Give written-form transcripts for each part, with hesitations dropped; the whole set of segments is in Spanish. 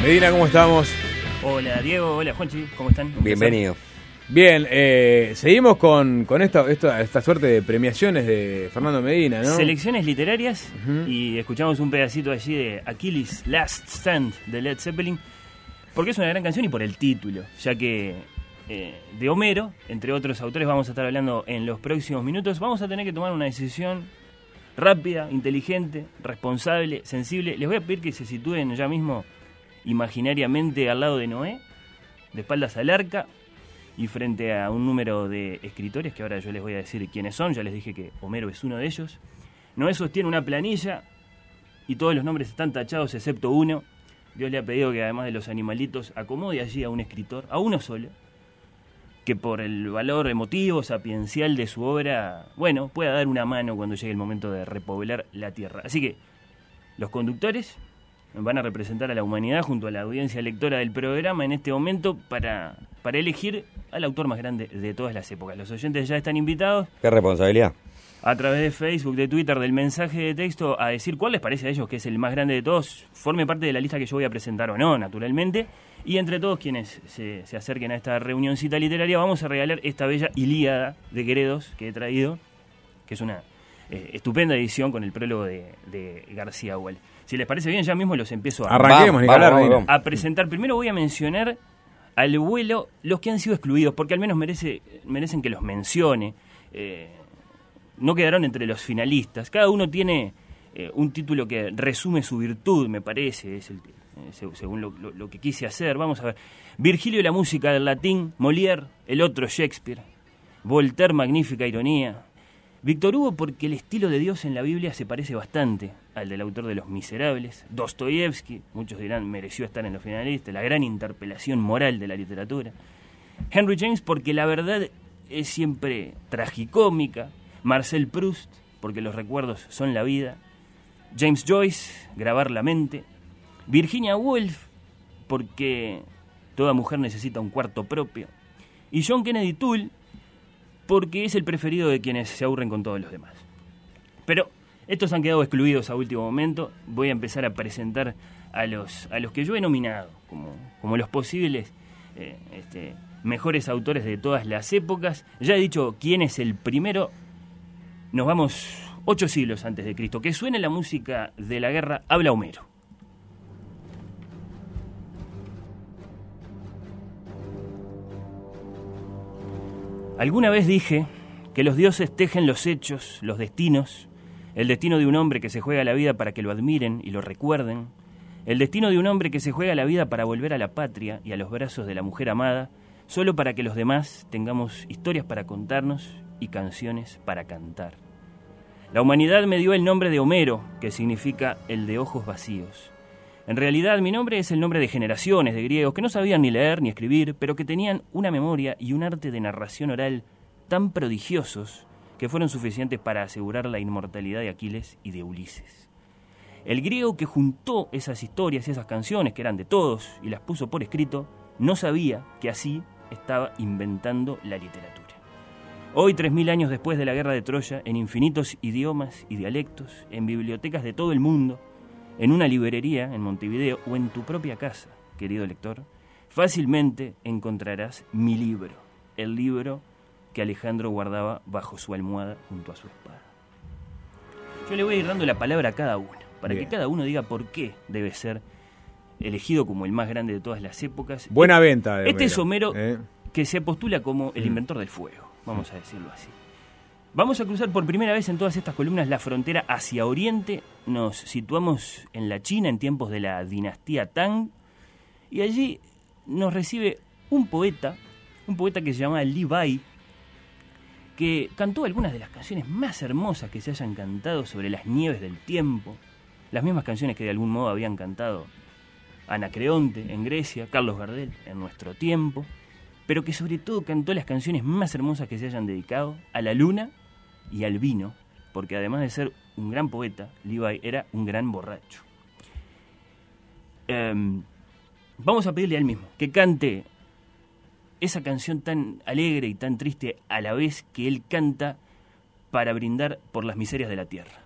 Medina, ¿cómo estamos? Hola Diego, hola Juanchi, ¿cómo están? Bienvenido. Bien, seguimos con esta suerte de premiaciones de Fernando Medina, ¿no? Selecciones literarias, y escuchamos un pedacito allí de Achilles' Last Stand de Led Zeppelin, porque es una gran canción y por el título, ya que de Homero, entre otros autores, vamos a estar hablando en los próximos minutos. Vamos a tener que tomar una decisión rápida, inteligente, responsable, sensible. Les voy a pedir que se sitúen ya mismo imaginariamente al lado de Noé, de espaldas al arca y frente a un número de escritores que ahora yo les voy a decir quiénes son. Ya les dije que Homero es uno de ellos. Noé sostiene una planilla y todos los nombres están tachados excepto uno. Dios le ha pedido que además de los animalitos acomode allí a un escritor, a uno solo, que por el valor emotivo, sapiencial de su obra, bueno, pueda dar una mano cuando llegue el momento de repoblar la tierra. Así que los conductores van a representar a la humanidad junto a la audiencia lectora del programa en este momento para elegir al autor más grande de todas las épocas. Los oyentes ya están invitados. Qué responsabilidad. A través de Facebook, de Twitter, del mensaje de texto, a decir cuál les parece a ellos que es el más grande de todos. Forme parte de la lista que yo voy a presentar o no, naturalmente. Y entre todos quienes se acerquen a esta reunioncita literaria, vamos a regalar esta bella Ilíada de Gredos que he traído, que es una estupenda edición con el prólogo de García Hual. Si les parece bien, ya mismo los empiezo a presentar. Primero voy a mencionar al vuelo los que han sido excluidos, porque al menos merecen que los mencione. No quedaron entre los finalistas. Cada uno tiene un título que resume su virtud, me parece, según lo que quise hacer. Vamos a ver. Virgilio, la música del latín. Molière, el otro Shakespeare. Voltaire, magnífica ironía. Víctor Hugo, porque el estilo de Dios en la Biblia se parece bastante al del autor de Los Miserables. Dostoyevsky, muchos dirán, mereció estar en los finalistas, la gran interpelación moral de la literatura. Henry James, porque la verdad es siempre tragicómica. Marcel Proust, porque los recuerdos son la vida. James Joyce, grabar la mente. Virginia Woolf, porque toda mujer necesita un cuarto propio. Y John Kennedy Toole, porque es el preferido de quienes se aburren con todos los demás. Pero estos han quedado excluidos a último momento. Voy a empezar a presentar a los que yo he nominado como los posibles mejores autores de todas las épocas. Ya he dicho quién es el primero. Nos vamos 8 siglos antes de Cristo. Que suene la música de la guerra, habla Homero. Alguna vez dije que los dioses tejen los hechos, los destinos, el destino de un hombre que se juega la vida para que lo admiren y lo recuerden, el destino de un hombre que se juega la vida para volver a la patria y a los brazos de la mujer amada, solo para que los demás tengamos historias para contarnos y canciones para cantar. La humanidad me dio el nombre de Homero, que significa el de ojos vacíos. En realidad, mi nombre es el nombre de generaciones de griegos que no sabían ni leer ni escribir, pero que tenían una memoria y un arte de narración oral tan prodigiosos que fueron suficientes para asegurar la inmortalidad de Aquiles y de Ulises. El griego que juntó esas historias y esas canciones, que eran de todos, y las puso por escrito, no sabía que así estaba inventando la literatura. Hoy, 3000 años después de la guerra de Troya, en infinitos idiomas y dialectos, en bibliotecas de todo el mundo, en una librería en Montevideo o en tu propia casa, querido lector, fácilmente encontrarás mi libro, el libro que Alejandro guardaba bajo su almohada junto a su espada. Yo le voy a ir dando la palabra a cada uno, para que cada uno diga por qué debe ser elegido como el más grande de todas las épocas. Buena venta de Este es Homero, que se postula como el inventor del fuego, vamos a decirlo así. Vamos a cruzar por primera vez en todas estas columnas la frontera hacia Oriente. Nos situamos en la China en tiempos de la dinastía Tang. Y allí nos recibe un poeta que se llama Li Bai, que cantó algunas de las canciones más hermosas que se hayan cantado sobre las nieves del tiempo. Las mismas canciones que de algún modo habían cantado Anacreonte en Grecia, Carlos Gardel en nuestro tiempo. Pero que sobre todo cantó las canciones más hermosas que se hayan dedicado a la luna y al vino, porque además de ser un gran poeta, Li Bai era un gran borracho. Vamos a pedirle a él mismo que cante esa canción tan alegre y tan triste a la vez que él canta para brindar por las miserias de la tierra.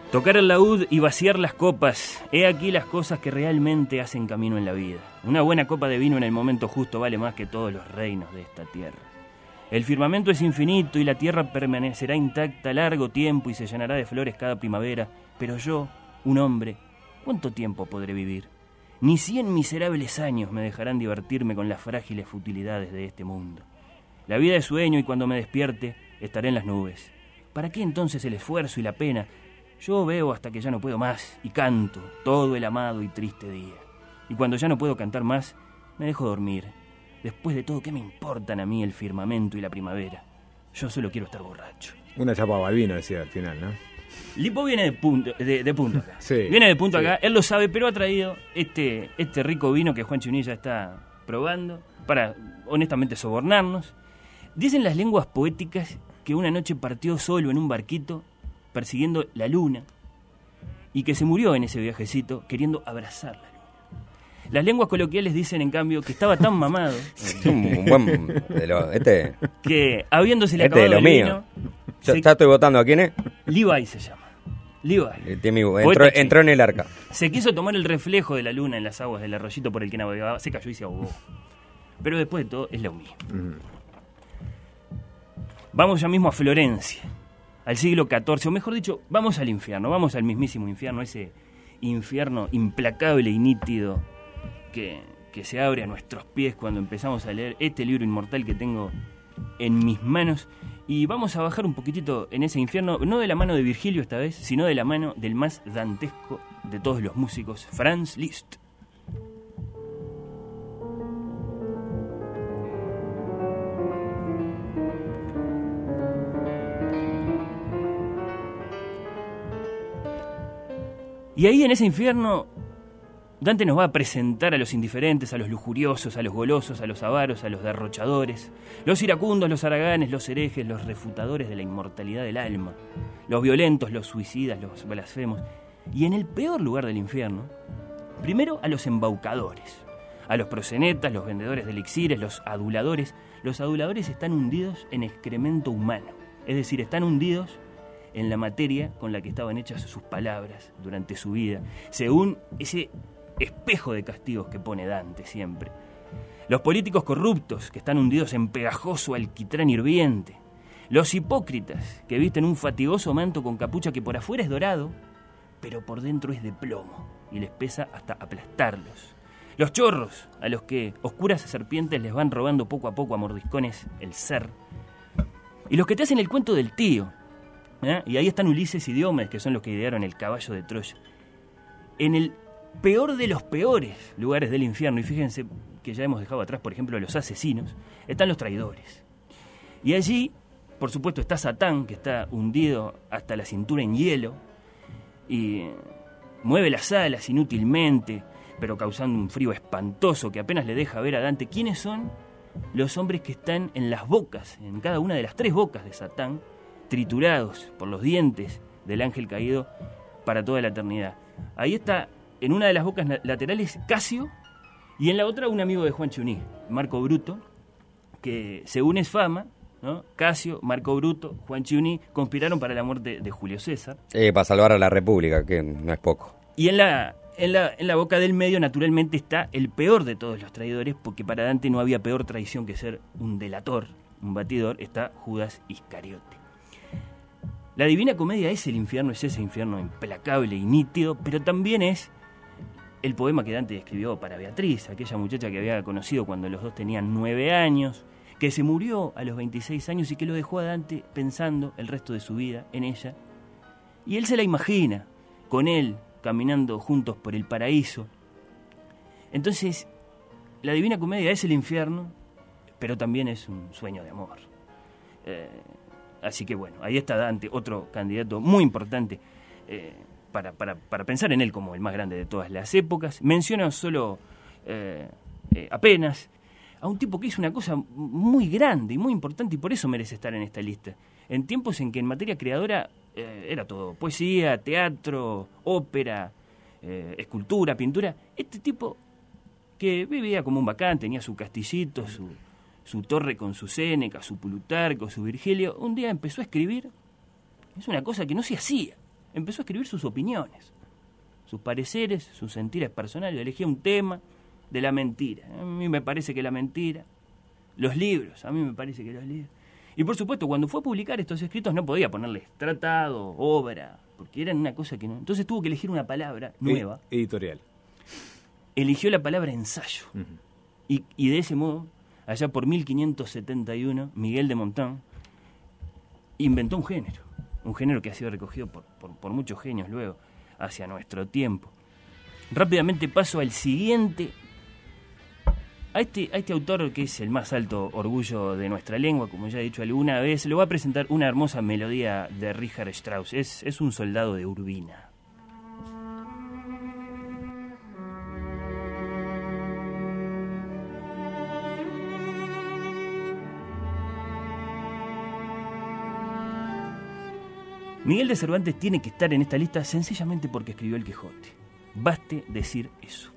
Tocar el laúd y vaciar las copas, he aquí las cosas que realmente hacen camino en la vida. Una buena copa de vino en el momento justo vale más que todos los reinos de esta tierra. El firmamento es infinito y la tierra permanecerá intacta largo tiempo y se llenará de flores cada primavera. Pero yo, un hombre, ¿cuánto tiempo podré vivir? Ni 100 miserables años me dejarán divertirme con las frágiles futilidades de este mundo. La vida es sueño y cuando me despierte estaré en las nubes. ¿Para qué entonces el esfuerzo y la pena? Yo veo hasta que ya no puedo más y canto todo el amado y triste día. Y cuando ya no puedo cantar más, me dejo dormir. Después de todo, ¿qué me importan a mí el firmamento y la primavera? Yo solo quiero estar borracho. Una chapa Balbino decía al final, ¿no? Lipo viene de punto acá. Sí, viene de punto sí. acá, él lo sabe, pero ha traído este rico vino que Juan Chuní ya está probando para, honestamente, sobornarnos. Dicen las lenguas poéticas que una noche partió solo en un barquito persiguiendo la luna y que se murió en ese viajecito queriendo abrazar la luna. Las lenguas coloquiales dicen, en cambio, que estaba tan mamado Un buen... que, habiéndosele acabado lo el mío. vino... Ya estoy votando. ¿A quién es? Levi se llama. Levi. Entró en el arca. Se quiso tomar el reflejo de la luna en las aguas del arroyito por el que navegaba, se cayó y se ahogó. Pero después de todo, es lo mío. Vamos ya mismo a Florencia, al siglo XIV, o mejor dicho, vamos al infierno, vamos al mismísimo infierno, ese infierno implacable y nítido que se abre a nuestros pies cuando empezamos a leer este libro inmortal que tengo en mis manos. Y vamos a bajar un poquitito en ese infierno, no de la mano de Virgilio esta vez, sino de la mano del más dantesco de todos los músicos, Franz Liszt. Y ahí en ese infierno, Dante nos va a presentar a los indiferentes, a los lujuriosos, a los golosos, a los avaros, a los derrochadores, los iracundos, los haraganes, los herejes, los refutadores de la inmortalidad del alma, los violentos, los suicidas, los blasfemos. Y en el peor lugar del infierno, primero a los embaucadores, a los proxenetas, los vendedores de elixires, los aduladores. Los aduladores están hundidos en excremento humano, es decir, están hundidos en la materia con la que estaban hechas sus palabras durante su vida, según ese espejo de castigos que pone Dante siempre. Los políticos corruptos, que están hundidos en pegajoso alquitrán hirviente. Los hipócritas, que visten un fatigoso manto con capucha que por afuera es dorado, pero por dentro es de plomo y les pesa hasta aplastarlos. Los chorros, a los que oscuras serpientes les van robando poco a poco a mordiscones el ser. Y los que te hacen el cuento del tío, y ahí están Ulises y Diomedes, que son los que idearon el caballo de Troya. En el peor de los peores lugares del infierno, y fíjense que ya hemos dejado atrás, por ejemplo, a los asesinos, están los traidores. Y allí, por supuesto, está Satán, que está hundido hasta la cintura en hielo, y mueve las alas inútilmente, pero causando un frío espantoso que apenas le deja ver a Dante quiénes son los hombres que están en las bocas, en cada una de las 3 bocas de Satán, triturados por los dientes del ángel caído para toda la eternidad. Ahí está, en una de las bocas laterales, Casio, y en la otra un amigo de Juan Chuní, Marco Bruto, que según es fama, ¿no? Casio, Marco Bruto, Juan Chuní conspiraron para la muerte de Julio César. Para salvar a la República, que no es poco. Y en la boca del medio, naturalmente, está el peor de todos los traidores, porque para Dante no había peor traición que ser un delator, un batidor. Está Judas Iscariote. La Divina Comedia es el infierno, es ese infierno implacable y nítido, pero también es el poema que Dante escribió para Beatriz, aquella muchacha que había conocido cuando los dos tenían 9 años, que se murió a los 26 años y que lo dejó a Dante pensando el resto de su vida en ella. Y él se la imagina, con él, caminando juntos por el paraíso. Entonces, la Divina Comedia es el infierno, pero también es un sueño de amor. Así que bueno, ahí está Dante, otro candidato muy importante para pensar en él como el más grande de todas las épocas. Menciona solo apenas a un tipo que hizo una cosa muy grande y muy importante, y por eso merece estar en esta lista. En tiempos en que en materia creadora era todo poesía, teatro, ópera, escultura, pintura. Este tipo que vivía como un bacán, tenía su castillito, su torre con su Séneca, su Plutarco, su Virgilio, un día empezó a escribir. Es una cosa que no se hacía. empezó a escribir sus opiniones, sus pareceres, sus sentires personales. Elegía un tema de la mentira. A mí me parece que la mentira. Los libros, a mí me parece que los libros. Y por supuesto, cuando fue a publicar estos escritos no podía ponerles tratado, obra, porque eran una cosa que no... Entonces tuvo que elegir una palabra nueva. Editorial. Eligió la palabra ensayo. Y de ese modo, allá por 1571, Miguel de Montaigne inventó un género que ha sido recogido por muchos genios luego, hacia nuestro tiempo. Rápidamente paso al siguiente, a este autor que es el más alto orgullo de nuestra lengua, como ya he dicho alguna vez. Le voy a presentar una hermosa melodía de Richard Strauss. Es un soldado de Urbina. Miguel de Cervantes tiene que estar en esta lista sencillamente porque escribió el Quijote. Baste decir eso.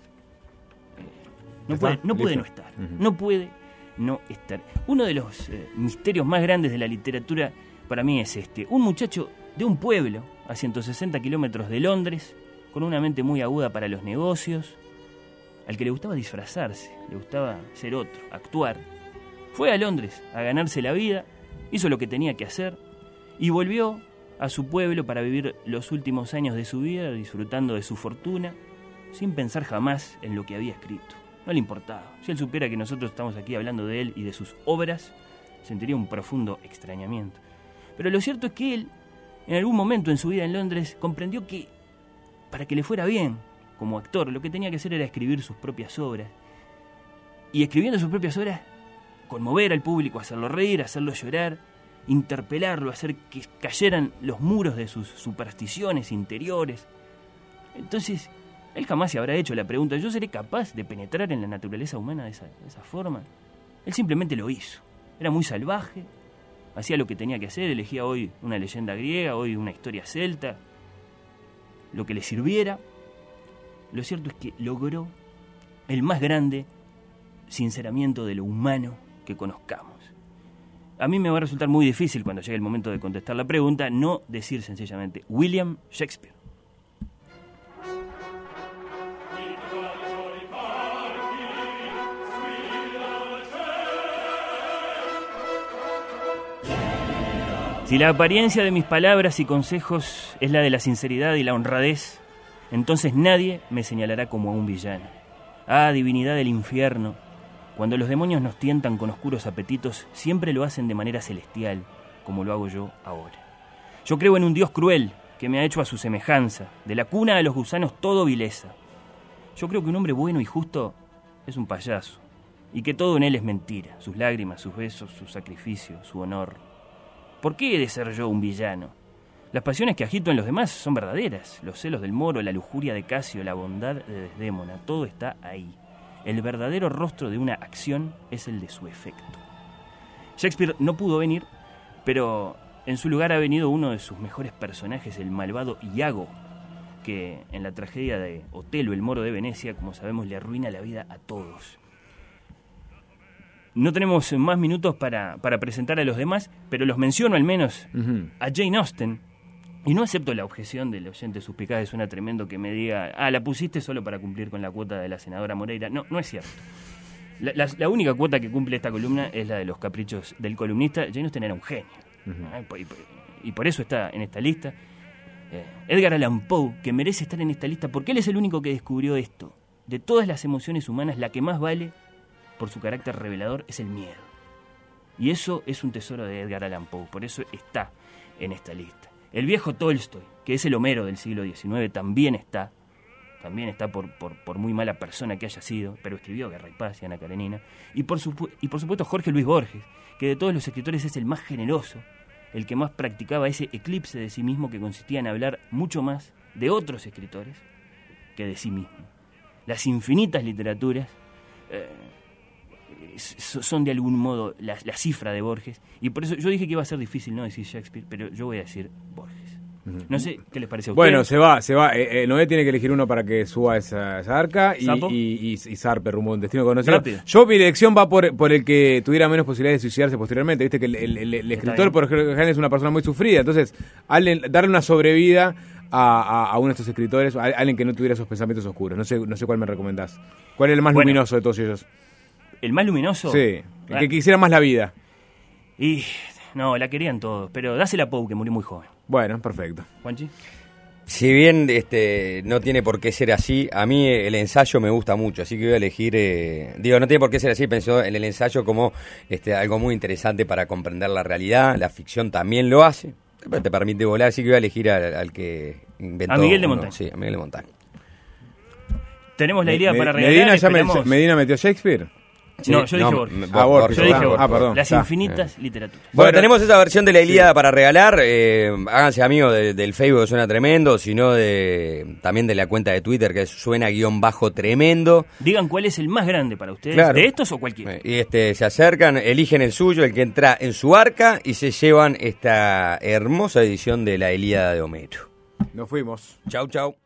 No puede no estar. No puede no estar. Uno de los misterios más grandes de la literatura para mí es este. Un muchacho de un pueblo a 160 kilómetros de Londres, con una mente muy aguda para los negocios, al que le gustaba disfrazarse, le gustaba ser otro, actuar. Fue a Londres a ganarse la vida, hizo lo que tenía que hacer y volvió a su pueblo para vivir los últimos años de su vida disfrutando de su fortuna, sin pensar jamás en lo que había escrito. No le importaba. Si él supiera que nosotros estamos aquí hablando de él y de sus obras, sentiría un profundo extrañamiento. Pero lo cierto es que él, en algún momento en su vida en Londres, comprendió que para que le fuera bien como actor, lo que tenía que hacer era escribir sus propias obras. Y escribiendo sus propias obras, conmover al público, hacerlo reír, hacerlo llorar, interpelarlo, hacer que cayeran los muros de sus supersticiones interiores. Entonces, él jamás se habrá hecho la pregunta: ¿yo seré capaz de penetrar en la naturaleza humana de esa forma? Él simplemente lo hizo. Era muy salvaje, hacía lo que tenía que hacer, elegía hoy una leyenda griega, hoy una historia celta, lo que le sirviera. Lo cierto es que logró el más grande sinceramiento de lo humano que conozcamos. A mí me va a resultar muy difícil, cuando llegue el momento de contestar la pregunta, no decir sencillamente William Shakespeare. Si la apariencia de mis palabras y consejos es la de la sinceridad y la honradez, entonces nadie me señalará como a un villano. Ah, divinidad del infierno, cuando los demonios nos tientan con oscuros apetitos, siempre lo hacen de manera celestial, como lo hago yo ahora. Yo creo en un Dios cruel, que me ha hecho a su semejanza, de la cuna a los gusanos todo vileza. Yo creo que un hombre bueno y justo es un payaso, y que todo en él es mentira, sus lágrimas, sus besos, su sacrificio, su honor. ¿Por qué he de ser yo un villano? Las pasiones que agito en los demás son verdaderas, los celos del Moro, la lujuria de Casio, la bondad de Desdémona, todo está ahí. El verdadero rostro de una acción es el de su efecto. Shakespeare no pudo venir, pero en su lugar ha venido uno de sus mejores personajes, el malvado Iago, que en la tragedia de Otelo, el Moro de Venecia, como sabemos, le arruina la vida a todos. No tenemos más minutos para presentar a los demás, pero los menciono al menos a Jane Austen. Y no acepto la objeción del oyente suspicaz, suena tremendo que me diga: la pusiste solo para cumplir con la cuota de la senadora Moreira. No, no es cierto. La única cuota que cumple esta columna es la de los caprichos del columnista. Jane Austen era un genio. Y por eso está en esta lista. Edgar Allan Poe, que merece estar en esta lista porque él es el único que descubrió esto. De todas las emociones humanas, la que más vale por su carácter revelador es el miedo. Y eso es un tesoro de Edgar Allan Poe, por eso está en esta lista. El viejo Tolstoy, que es el Homero del siglo XIX, también está por muy mala persona que haya sido, pero escribió Guerra y Paz y Ana Karenina. Y por supuesto Jorge Luis Borges, que de todos los escritores es el más generoso, el que más practicaba ese eclipse de sí mismo que consistía en hablar mucho más de otros escritores que de sí mismo. Las infinitas literaturas son de algún modo la cifra de Borges, y por eso yo dije que iba a ser difícil no decir Shakespeare, pero yo voy a decir Borges. No sé qué les parece a ustedes. Bueno, se va. Noé tiene que elegir uno para que suba esa arca y zarpe rumbo a un destino conocido. Rápido. Mi elección va por el que tuviera menos posibilidades de suicidarse posteriormente. Viste que el escritor, por ejemplo, es una persona muy sufrida. Entonces, darle una sobrevida a uno de estos escritores, a alguien que no tuviera esos pensamientos oscuros. No sé cuál me recomendás. ¿Cuál es el más luminoso de todos ellos? ¿El más luminoso? Sí, el que quisiera más la vida. Y no, la querían todos, pero dásela a Poe, que murió muy joven. Bueno, perfecto. ¿Juanchi? Si bien no tiene por qué ser así, a mí el ensayo me gusta mucho, así que voy a elegir, no tiene por qué ser así, pensó en el ensayo como algo muy interesante para comprender la realidad, la ficción también lo hace, te permite volar, así que voy a elegir al que inventó. A Miguel de Montaña. Sí, a Miguel de Montaña. Tenemos la idea para regalar. ¿Medina metió Shakespeare? Sí, no, yo dije Borges. Borges. Yo dije Borges. Perdón. Las infinitas literaturas. Bueno, tenemos esa versión de la Ilíada para regalar. Háganse amigos del Facebook, que suena tremendo, sino también de la cuenta de Twitter, que es suena_tremendo. Digan cuál es el más grande para ustedes, claro. de estos o cualquiera. Y se acercan, eligen el suyo, el que entra en su arca, y se llevan esta hermosa edición de la Ilíada de Homero. Nos fuimos. Chau, chau.